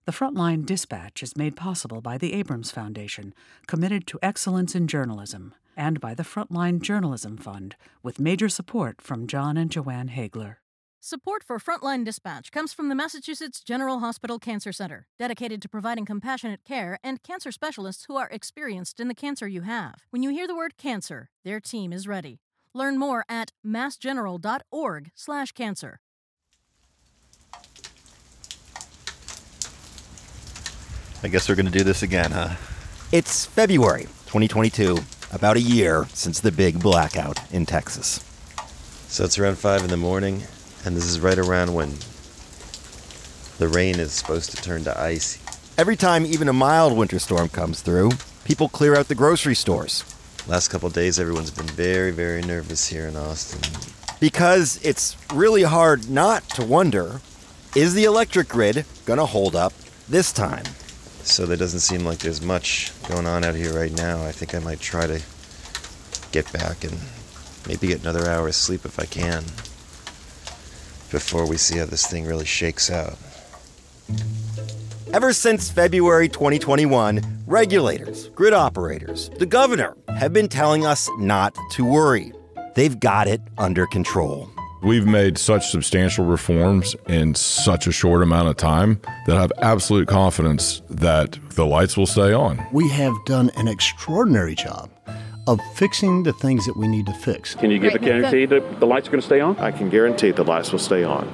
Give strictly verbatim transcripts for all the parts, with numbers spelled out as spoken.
The Frontline Dispatch is made possible by the Abrams Foundation, committed to excellence in journalism, and by the Frontline Journalism Fund, with major support from John and Joanne Hagler. Support for Frontline Dispatch comes from the Massachusetts General Hospital Cancer Center, dedicated to providing compassionate care and cancer specialists who are experienced in the cancer you have. When you hear the word cancer, their team is ready. Learn more at massgeneral.org slash cancer. I guess we're going to do this again, huh? It's February twenty twenty-two, about a year since the big blackout in Texas. So it's around five in the morning, and this is right around when the rain is supposed to turn to ice. Every time even a mild winter storm comes through, people clear out the grocery stores. Last couple of days, everyone's been very, very nervous here in Austin. Because it's really hard not to wonder, is the electric grid going to hold up this time? So there doesn't seem like there's much going on out here right now. I think I might try to get back and maybe get another hour's sleep if I can, before we see how this thing really shakes out. Ever since February twenty twenty-one, regulators, grid operators, the governor have been telling us not to worry. They've got it under control. We've made such substantial reforms in such a short amount of time that I have absolute confidence that the lights will stay on. We have done an extraordinary job of fixing the things that we need to fix. Can you give a guarantee that the lights are going to stay on? I can guarantee the lights will stay on.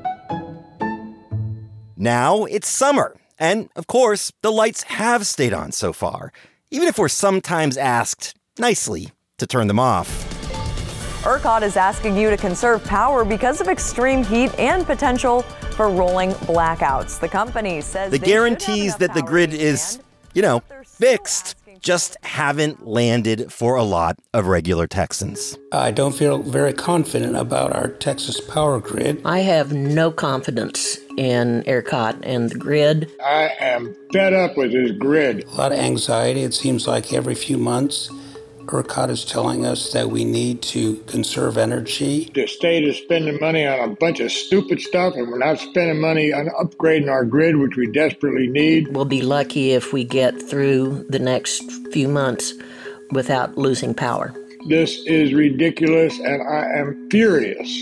Now it's summer, and of course, the lights have stayed on so far, even if we're sometimes asked, nicely, to turn them off. ERCOT is asking you to conserve power because of extreme heat and potential for rolling blackouts. The company says the guarantees that the grid is, you know, fixed just haven't landed for a lot of regular Texans. I don't feel very confident about our Texas power grid. I have no confidence in ERCOT and the grid. I am fed up with this grid. A lot of anxiety. It seems like every few months, ERCOT is telling us that we need to conserve energy. The state is spending money on a bunch of stupid stuff, and we're not spending money on upgrading our grid, which we desperately need. We'll be lucky if we get through the next few months without losing power. This is ridiculous, and I am furious.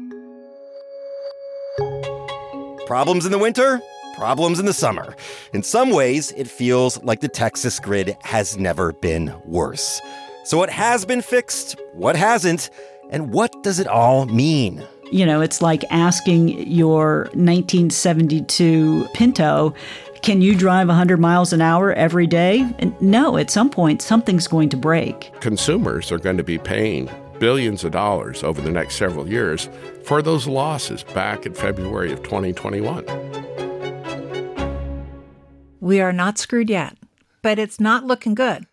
Problems in the winter, problems in the summer. In some ways, it feels like the Texas grid has never been worse. So what has been fixed, what hasn't, and what does it all mean? You know, it's like asking your nineteen seventy-two Pinto, can you drive one hundred miles an hour every day? And no, at some point, something's going to break. Consumers are going to be paying billions of dollars over the next several years for those losses back in February of twenty twenty-one. We are not screwed yet, but it's not looking good.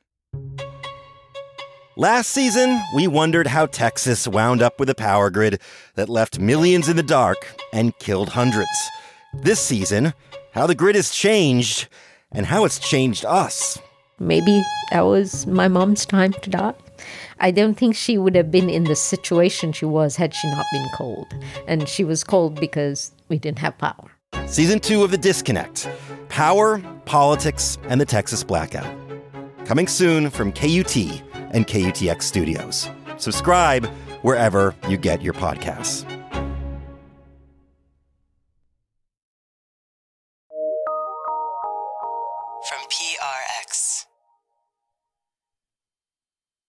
Last season, we wondered how Texas wound up with a power grid that left millions in the dark and killed hundreds. This season, how the grid has changed and how it's changed us. Maybe that was my mom's time to die. I don't think she would have been in the situation she was had she not been cold. And she was cold because we didn't have power. Season two of The Disconnect. Power, politics, and the Texas blackout. Coming soon from K U T and K U T X Studios. Subscribe wherever you get your podcasts. From P R X.